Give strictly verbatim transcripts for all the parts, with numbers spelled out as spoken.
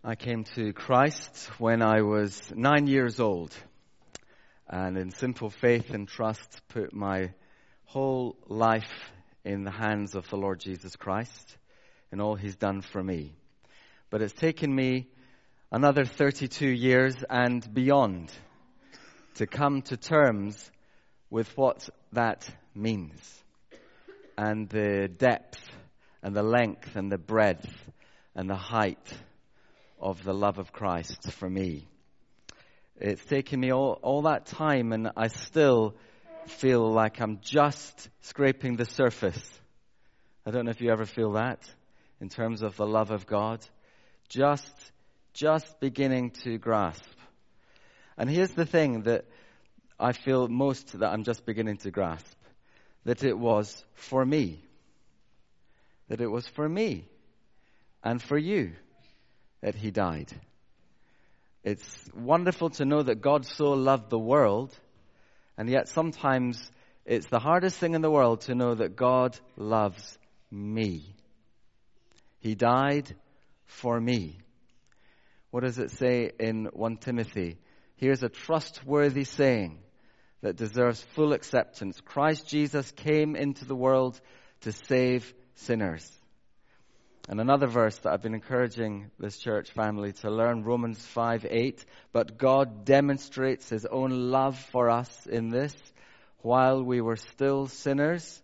I came to Christ when I was nine years old, and in simple faith and trust put my whole life in the hands of the Lord Jesus Christ and all He's done for me. But it's taken me another thirty-two years and beyond to come to terms with what that means, and the depth and the length and the breadth and the height of the love of Christ for me. It's taken me all, all that time, and I still feel like I'm just scraping the surface. I don't know if you ever feel that in terms of the love of God. Just, just beginning to grasp. And here's the thing that I feel most that I'm just beginning to grasp. That it was for me. That it was for me and for you that He died. It's wonderful to know that God so loved the world, and yet sometimes it's the hardest thing in the world to know that God loves me. He died for me. What does it say in First Timothy? Here's a trustworthy saying that deserves full acceptance. Christ Jesus came into the world to save sinners. And another verse that I've been encouraging this church family to learn, Romans five eight. But God demonstrates His own love for us in this: while we were still sinners,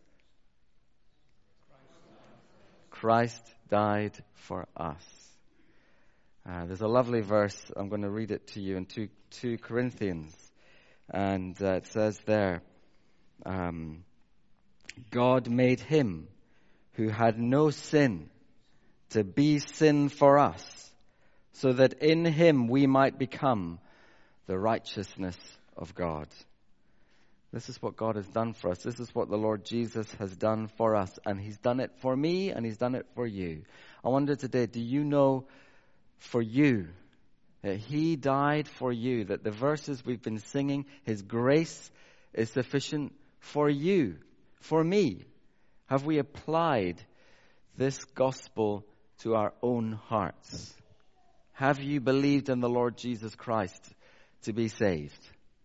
Christ died for us. Uh, there's a lovely verse. I'm going to read it to you in two Corinthians. And uh, it says there, um, God made Him who had no sin to be sin for us, so that in Him we might become the righteousness of God. This is what God has done for us. This is what the Lord Jesus has done for us. And He's done it for me, and He's done it for you. I wonder today, do you know for you that He died for you? That the verses we've been singing, His grace is sufficient for you, for me. Have we applied this gospel to our own hearts? Have you believed in the Lord Jesus Christ to be saved?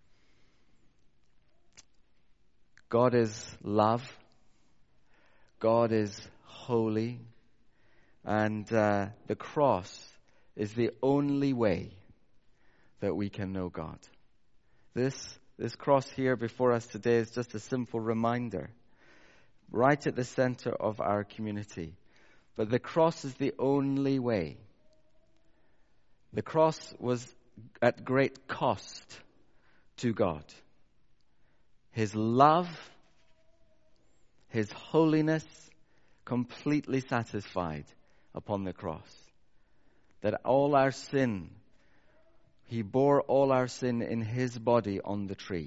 God is love. God is holy. And uh, the cross is the only way that we can know God. This, this cross here before us today is just a simple reminder, right at the center of our community. But the cross is the only way. The cross was at great cost to God. His love, His holiness, completely satisfied upon the cross. That all our sin, He bore all our sin in His body on the tree.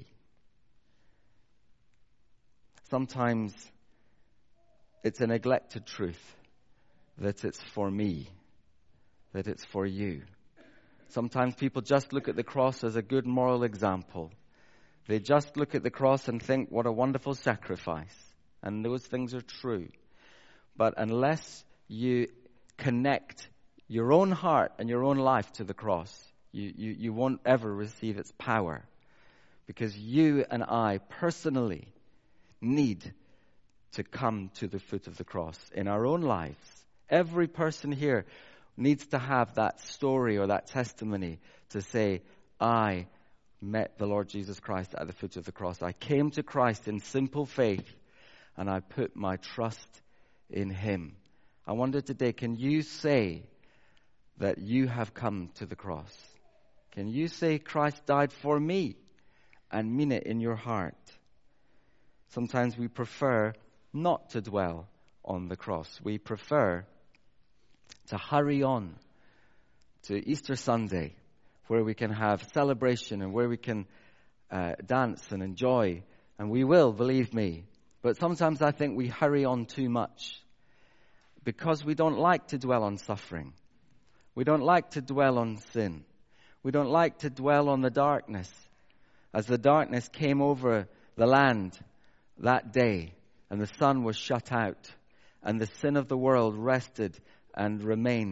Sometimes it's a neglected truth that it's for me, that it's for you. Sometimes people just look at the cross as a good moral example. They just look at the cross and think, what a wonderful sacrifice. And those things are true. But unless you connect your own heart and your own life to the cross, you, you, you won't ever receive its power. Because you and I personally need to come to the foot of the cross in our own lives. Every person here needs to have that story or that testimony to say, I met the Lord Jesus Christ at the foot of the cross. I came to Christ in simple faith, and I put my trust in Him. I wonder today, can you say that you have come to the cross? Can you say Christ died for me and mean it in your heart? Sometimes we prefer not to dwell on the cross. We prefer to hurry on to Easter Sunday, where we can have celebration and where we can uh, dance and enjoy. And we will, believe me. But sometimes I think we hurry on too much because we don't like to dwell on suffering. We don't like to dwell on sin. We don't like to dwell on the darkness. As the darkness came over the land that day and the sun was shut out and the sin of the world rested and remained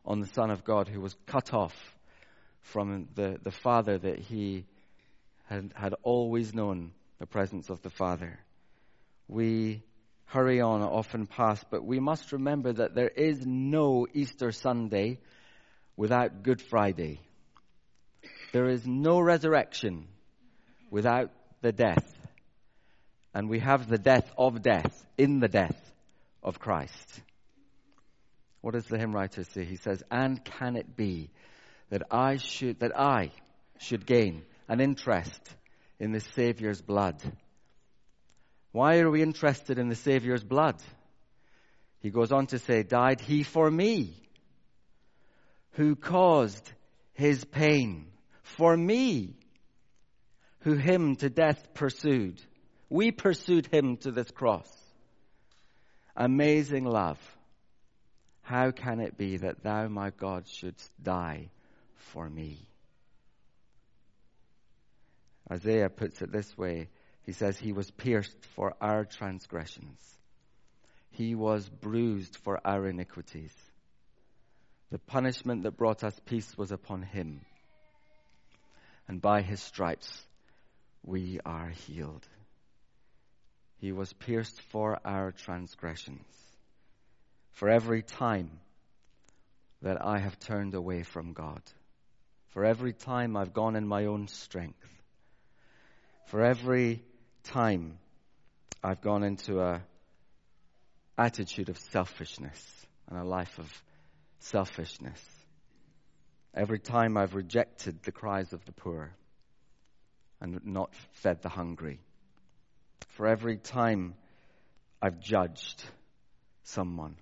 on the Son of God who was cut off from the, the Father, that he had, had always known the presence of the Father. We hurry on often past, but we must remember that there is no Easter Sunday without Good Friday. There is no resurrection without the death. And we have the death of death in the death of Christ. What does the hymn writer say? He says, "And can it be that I should that I should gain an interest in the Savior's blood?" Why are we interested in the Savior's blood? He goes on to say, "Died he for me, who caused his pain, for me, who him to death pursued. We pursued him to this cross. Amazing love. How can it be that thou, my God, shouldst die for me?" Isaiah puts it this way. He says, "He was pierced for our transgressions. He was bruised for our iniquities. The punishment that brought us peace was upon him. And by his stripes we are healed." He was pierced for our transgressions. For every time that I have turned away from God, for every time I've gone in my own strength, for every time I've gone into a attitude of selfishness and a life of selfishness, every time I've rejected the cries of the poor and not fed the hungry, for every time I've judged someone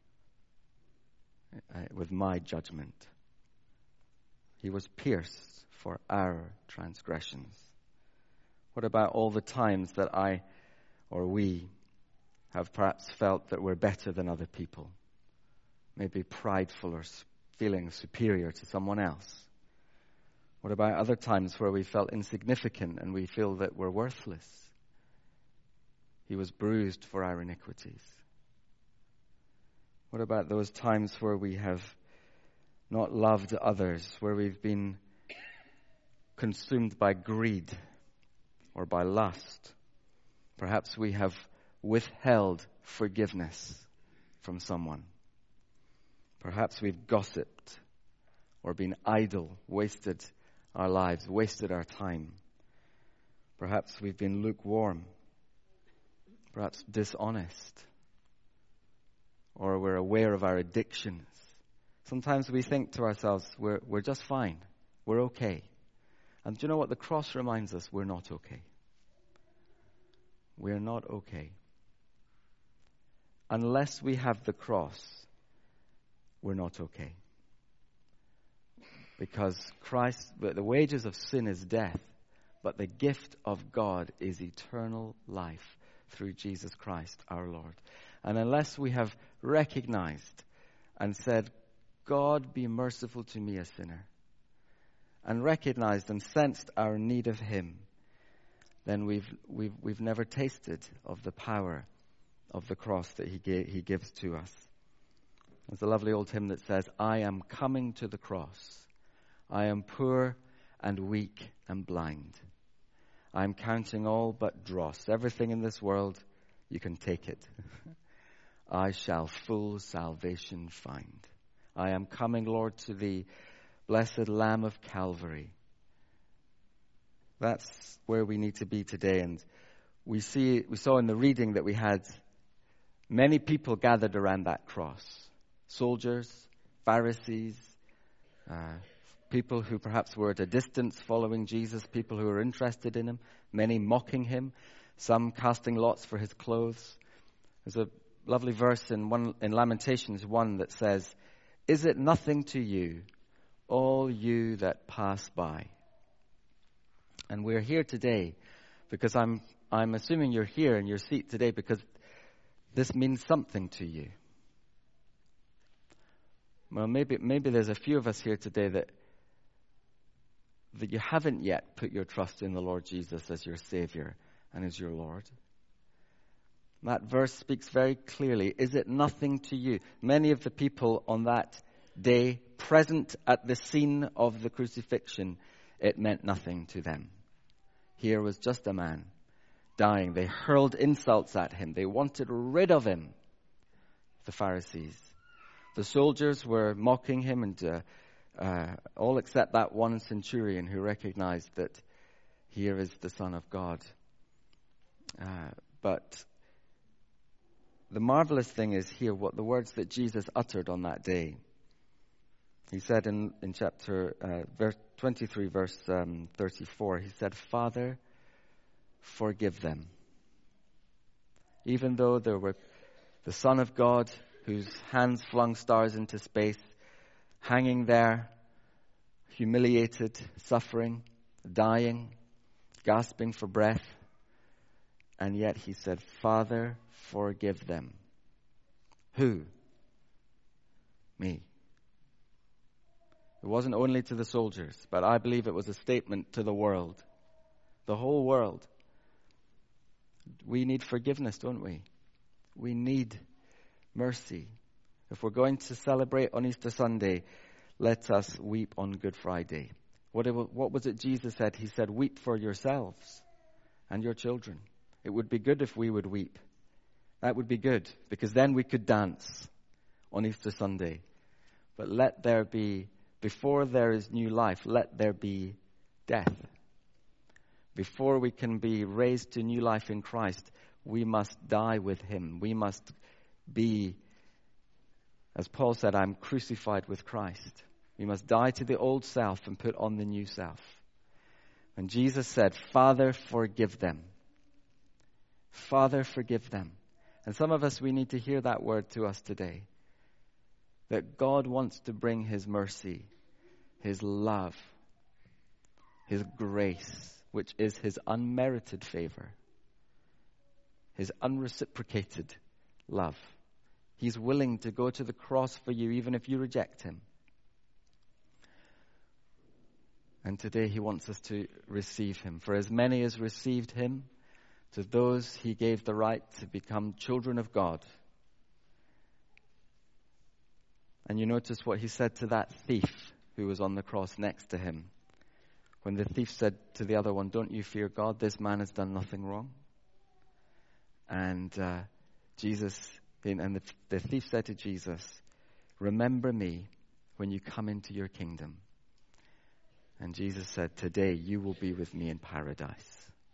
uh, with my judgment, he was pierced for our transgressions. What about all the times that I or we have perhaps felt that we're better than other people? Maybe prideful or feeling superior to someone else. What about other times where we felt insignificant and we feel that we're worthless? He was bruised for our iniquities. What about those times where we have not loved others, where we've been consumed by greed or by lust? Perhaps we have withheld forgiveness from someone. Perhaps we've gossiped or been idle, wasted our lives, wasted our time. Perhaps we've been lukewarm, perhaps dishonest, or we're aware of our addictions. Sometimes we think to ourselves, we're, we're just fine, we're okay. And do you know what the cross reminds us? We're not okay. We're not okay. Unless we have the cross, we're not okay. Because Christ, the wages of sin is death, but the gift of God is eternal life through Jesus Christ our Lord. And unless we have recognized and said, "God, be merciful to me, a sinner," and recognized and sensed our need of him, then we've we've we've never tasted of the power of the cross that he gave, he gives to us. There's a lovely old hymn that says, "I am coming to the cross. I am poor and weak and blind. I am counting all but dross. Everything in this world, you can take it. I shall full salvation find. I am coming, Lord, to thee, blessed Lamb of Calvary." That's where we need to be today. And we see, we saw in the reading that we had many people gathered around that cross. Soldiers, Pharisees, uh, people who perhaps were at a distance following Jesus, people who were interested in him, many mocking him, some casting lots for his clothes. There's a lovely verse in one in Lamentations one that says, "Is it nothing to you, all you that pass by?" And we're here today because I'm I'm assuming you're here in your seat today because this means something to you. Well, maybe maybe there's a few of us here today that that you haven't yet put your trust in the Lord Jesus as your Savior and as your Lord. That verse speaks very clearly. Is it nothing to you? Many of the people on that day, present at the scene of the crucifixion, it meant nothing to them. Here was just a man dying. They hurled insults at him. They wanted rid of him, the Pharisees. The soldiers were mocking him, and uh, uh, all except that one centurion who recognized that here is the Son of God. Uh, but the marvelous thing is here what the words that Jesus uttered on that day. He said in, in chapter uh, verse twenty-three, verse um, thirty-four, he said, "Father, forgive them." Even though there were the Son of God, whose hands flung stars into space, hanging there, humiliated, suffering, dying, gasping for breath, and yet he said, "Father, forgive them." Who? Me. It wasn't only to the soldiers, but I believe it was a statement to the world. The whole world. We need forgiveness, don't we? We need mercy. If we're going to celebrate on Easter Sunday, let us weep on Good Friday. What, it, what was it Jesus said? He said, "Weep for yourselves and your children." It would be good if we would weep. That would be good, because then we could dance on Easter Sunday. But let there be, before there is new life, let there be death. Before we can be raised to new life in Christ, we must die with him. We must be, as Paul said, "I'm crucified with Christ." We must die to the old self and put on the new self. And Jesus said, "Father, forgive them." Father, forgive them. And some of us, we need to hear that word to us today. That God wants to bring his mercy, his love, his grace, which is his unmerited favor, his unreciprocated love. He's willing to go to the cross for you, even if you reject him. And today he wants us to receive him. For as many as received him, to those he gave the right to become children of God. And you notice what he said to that thief who was on the cross next to him. When the thief said to the other one, "Don't you fear God? This man has done nothing wrong." And uh, Jesus, and the, the thief said to Jesus, "Remember me when you come into your kingdom." And Jesus said, "Today you will be with me in paradise."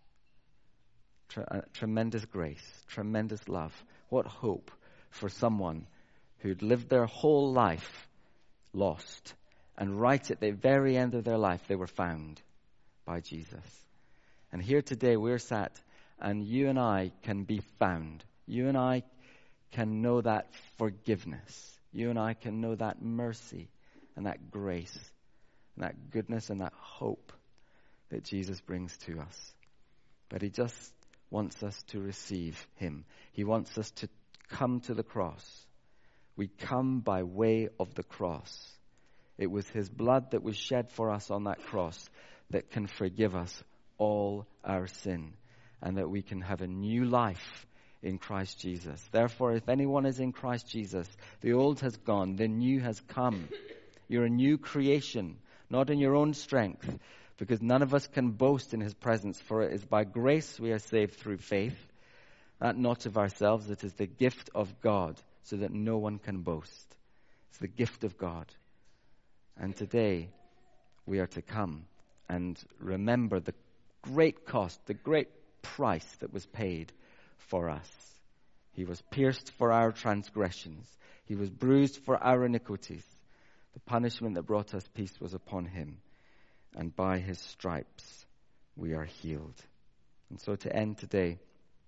Tre- uh, tremendous grace, tremendous love. What hope for someone who'd lived their whole life lost. And right at the very end of their life, they were found by Jesus. And here today we're sat, and you and I can be found. You and I can know that forgiveness. You and I can know that mercy and that grace and that goodness and that hope that Jesus brings to us. But he just wants us to receive him. He wants us to come to the cross. We come by way of the cross. It was his blood that was shed for us on that cross that can forgive us all our sin, and that we can have a new life in Christ Jesus. Therefore, if anyone is in Christ Jesus, the old has gone, the new has come. You're a new creation, not in your own strength, because none of us can boast in his presence, for it is by grace we are saved through faith, that not of ourselves, it is the gift of God, so that no one can boast. It's the gift of God. And today we are to come and remember the great cost, the great price that was paid for us. He was pierced for our transgressions. He was bruised for our iniquities. The punishment that brought us peace was upon him, and by his stripes we are healed. And so to end today,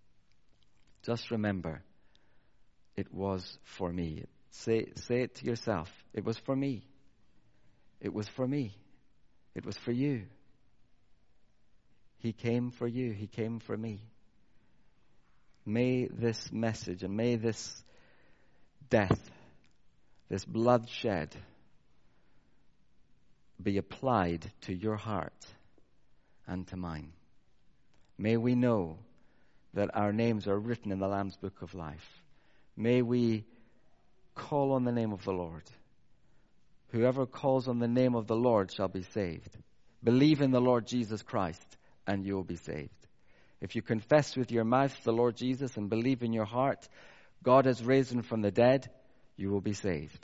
just remember, it was for me. Say, say it to yourself. It was for me. It was for me. It was for you. He came for you. He came for me. May this message and may this death, this bloodshed, be applied to your heart and to mine. May we know that our names are written in the Lamb's Book of Life. May we call on the name of the Lord Whoever calls on the name of the Lord shall be saved. Believe in the Lord Jesus Christ, and you will be saved. If you confess with your mouth the Lord Jesus and believe in your heart God has raised him from the dead, you will be saved.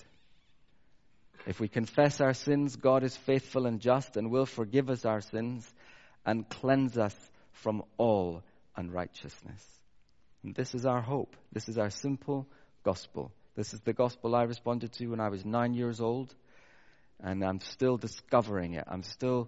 If we confess our sins, God is faithful and just and will forgive us our sins and cleanse us from all unrighteousness. And this is our hope. This is our simple gospel. This is the gospel I responded to when I was nine years old, and I'm still discovering it. I'm still,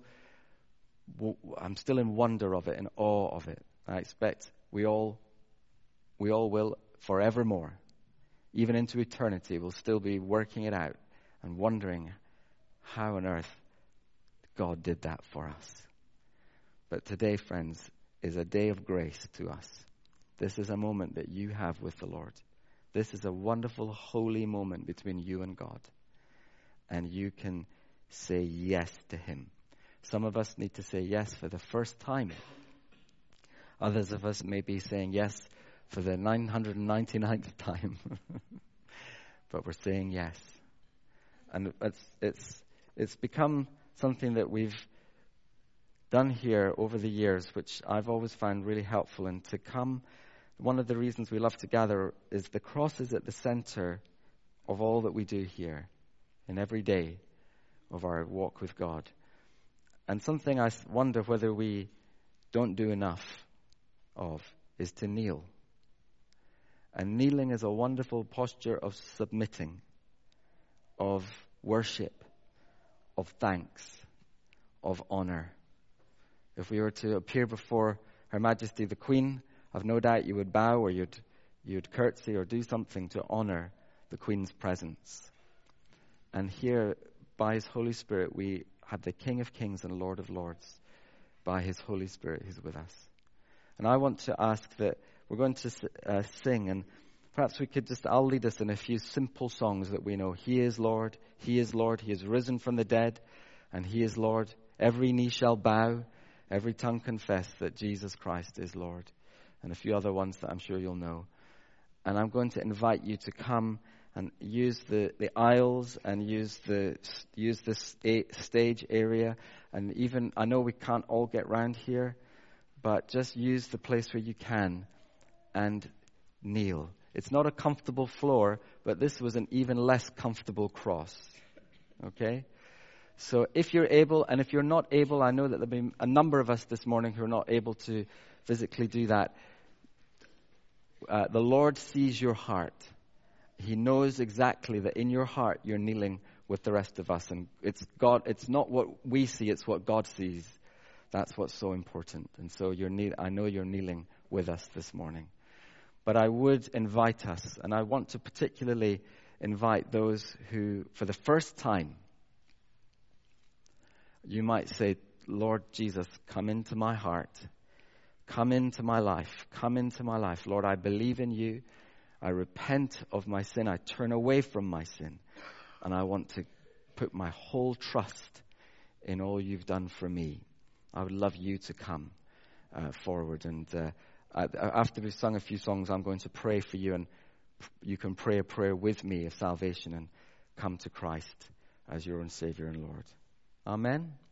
I'm still in wonder of it, in awe of it. I expect we all, we all will forevermore, even into eternity, we'll still be working it out and wondering how on earth God did that for us. But today, friends, is a day of grace to us. This is a moment that you have with the Lord. This is a wonderful, holy moment between you and God. And you can say yes to him. Some of us need to say yes for the first time. Others of us may be saying yes for the nine hundred ninety-ninth time. But we're saying yes. And it's it's it's become something that we've done here over the years, which I've always found really helpful. And to come, one of the reasons we love to gather is the cross is at the center of all that we do here in every day of our walk with God. And something I wonder whether we don't do enough of is to kneel. And kneeling is a wonderful posture of submitting, of worship, of thanks, of honor. If we were to appear before Her Majesty the Queen, I've no doubt you would bow or you'd you'd curtsy or do something to honor the Queen's presence. And here, by His Holy Spirit, we have the King of Kings and Lord of Lords, by His Holy Spirit who's with us. And I want to ask that we're going to uh, sing, and perhaps we could just, I'll lead us in a few simple songs that we know. He is Lord, He is Lord, He is risen from the dead, and He is Lord. Every knee shall bow, every tongue confess that Jesus Christ is Lord. And a few other ones that I'm sure you'll know. And I'm going to invite you to come and use the, the aisles and use the use this stage area. And even, I know we can't all get round here, but just use the place where you can and kneel. It's not a comfortable floor, but this was an even less comfortable cross. Okay? So if you're able, and if you're not able, I know that there'll be a number of us this morning who are not able to physically do that. Uh, the Lord sees your heart. He knows exactly that in your heart you're kneeling with the rest of us. And it's God. It's not what we see, it's what God sees. That's what's so important. And so you're kneel- I know you're kneeling with us this morning. But I would invite us, and I want to particularly invite those who, for the first time, you might say, Lord Jesus, come into my heart. Come into my life. Come into my life. Lord, I believe in you. I repent of my sin. I turn away from my sin. And I want to put my whole trust in all you've done for me. I would love you to come uh, forward. And uh, after we've sung a few songs, I'm going to pray for you. And you can pray a prayer with me of salvation and come to Christ as your own Savior and Lord. Amen.